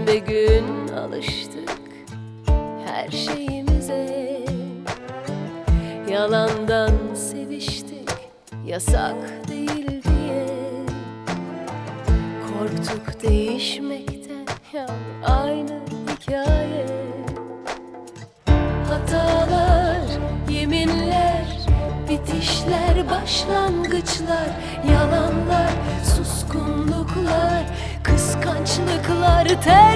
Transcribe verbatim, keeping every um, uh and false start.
Gün be gün alıştık her şeyimize. Yalandan seviştik, yasak değil diye. Korktuk değişmekten, ya aynı hikaye. Hatalar, yeminler, bitişler, başlangıçlar, yalanlar, suskunluklar, kıskançlıklar, ter